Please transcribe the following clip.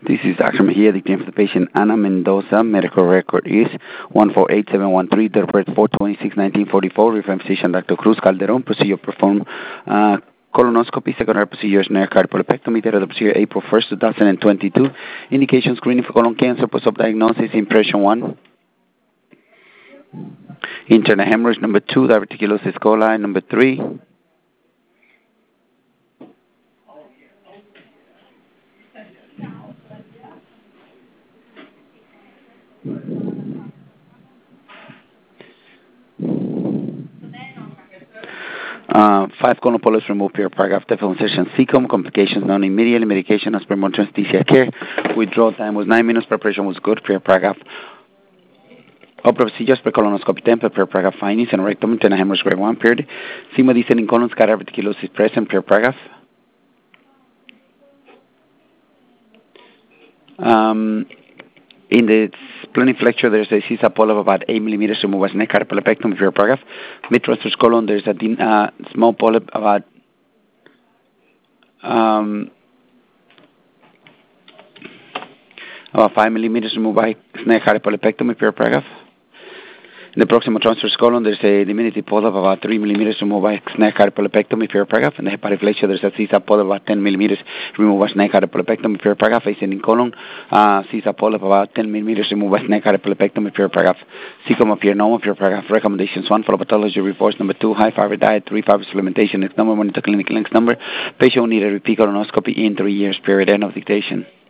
This is Dr. Mejia, dictating for the patient Ana Mendoza. Medical record is 148713, date of birth 4/26/1944. Referring physician Dr. Cruz Calderon. Procedure performed colonoscopy. Secondary procedure is cardiopulopectomy. Date of the procedure April 1st, 2022. Indication screening for colon cancer. Post-op diagnosis impression 1. Internal hemorrhage number 2. Diverticulosis coli number 3. Five colon polyps removed per paragraph. Default incision cecum. Complications known immediately. Medication as per monitoring anesthesia care. Withdrawal time was 9 minutes. Preparation was good per paragraph. Opera procedures per colonoscopy 10 per paragraph. Findings and rectum internal hemorrhage grade 1 period. Sigma descending colon diverticulosis present per paragraph. In the splenic flexure, there's a CISA polyp of about 8 millimeters removed as neck cardiopulopectomy per paragraph. Mid-transverse colon, there's a small polyp about about 5 millimeters removed by neck cardiopulopectomy per paragraph. In the proximal transverse colon, there's a diminutive polyp of about 3 millimeters removed by neck cardiopulopectomy per paragraph. In the hepatic flexure, there's a CISA polyp of about 10 millimeters removed by neck cardiopulopectomy per paragraph. Ascending colon, CISA polyp of about 10 millimeters removed by neck cardiopulopectomy per paragraph. Cecum appear normal per paragraph. Recommendations 1, follow pathology reports. Number 2, high fiber diet. 3, fiber supplementation. Next number, monitor clinical next number. Patient will need a repeat colonoscopy in 3 years period. End of dictation.